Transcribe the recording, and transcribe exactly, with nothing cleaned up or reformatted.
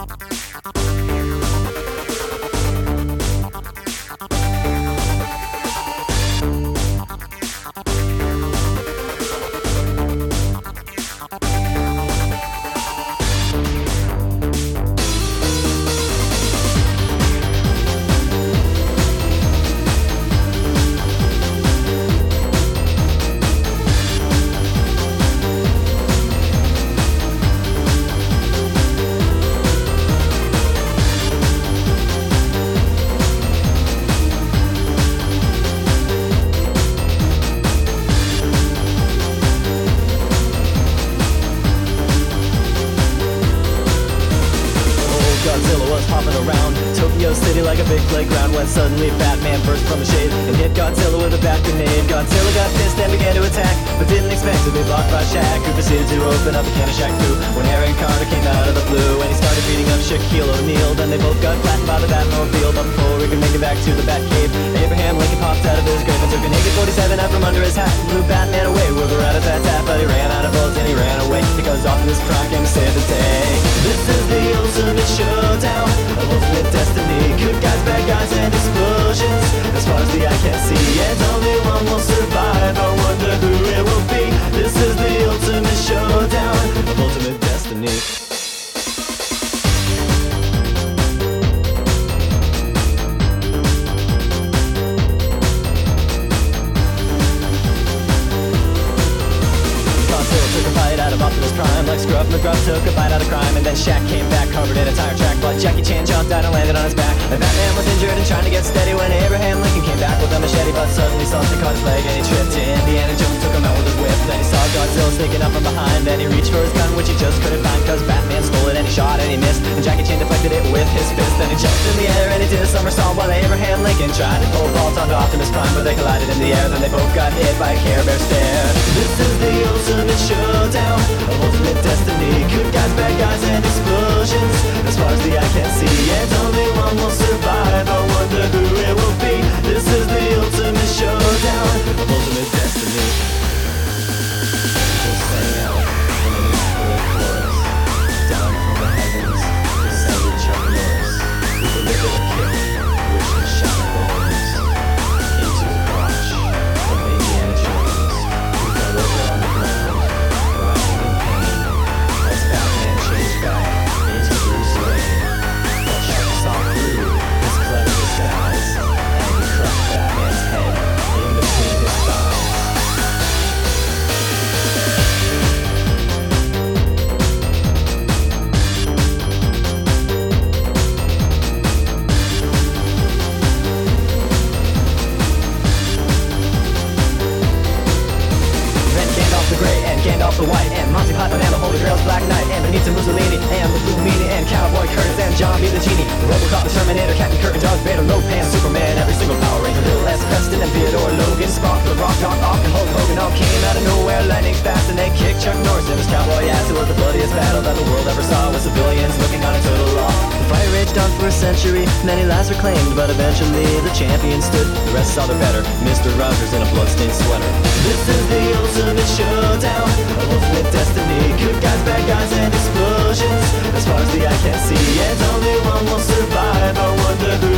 Godzilla was hopping around Tokyo City like a big playground, when suddenly Batman burst from the shade and hit Godzilla with a bat grenade. Godzilla got pissed and began to attack, but didn't expect to be blocked by Shaq, who proceeded to open up a can of Shaq Fu when Aaron Carter came out of the blue and he started beating up Shaquille O'Neal. Then they both got flattened by the Batmobile, but before we could make it back to the Batcave, Abraham Lincoln popped out of his grave and took an A K forty-seven out from under his hat and blew Batman away with a rat-a-tat-tat. But he ran out of bullets and he ran away because Optimus Prime came to save the day. This is the ultimate showdown of ultimate destiny. Good guys, bad guys, and explosions as far as the eye can see, and only one will survive. I wonder who it will be. This is the ultimate showdown of ultimate destiny. Out of Optimus Prime, like Scruff McGruff took a bite out of crime, and then Shaq came back covered in a tire track. But Jackie Chan jumped out and landed on his back, and Batman was injured and trying to get steady when Abraham Lincoln came back with a machete. But suddenly something caught his leg and he tripped. Indiana Jones took him out with his whip. Then he saw Godzilla sneaking up from behind, then he reached for his gun, which he just couldn't find cause Batman stole it and he shot and he missed, and Jackie Chan deflected it with his fist. Then he jumped in the air and he did a somersault while Abraham Lincoln tried to pole vault onto Optimus Prime, but they collided in the air. Then they both got hit by a Care Bear stare. This is the ultimate showdown of ultimate destiny. Good guys, bad guys, and explosions as far as the eye can see, and only one will survive. I wonder who it will be. This is the ultimate showdown of ultimate destiny. Just sang out in an inspired chorus. Down from the heavens descended Chuck Norris, who delivered a kick which he shot bones into the crotch of Indiana Jones, who fell over on the ground, writhing in pain as Batman changed back into Bruce Wayne. But Chuck saw through his clever disguise, and he crushed Batman's head in between his thighs. The Grey and Gandalf the White and Monty Python and the Holy Grail's Black Knight and Benito Mussolini and Blue Meanie and Cowboy Curtis and John B. the Genie, Robocop, the Terminator, Captain Kirk, Darth Vader, Lopan, Superman, every single Power Ranger, Bill S. Preston and Theodore Logan, Spock, The Rock, Doc Ock, and Hulk Hogan all came out of nowhere, lightning fast, and they kicked Chuck Norris in his cowboy ass. It was the bloodiest battle that the world ever saw, with civilians looking on a total loss. The fight raged on for a century, many lives were claimed, but eventually the champion stood. The rest saw their better, Mister Rogers in a bloodstained sweater. This is the ultimate showdown of ultimate destiny. Good guys, bad guys, and explosions as far as the eye can see, and only one will survive. I wonder who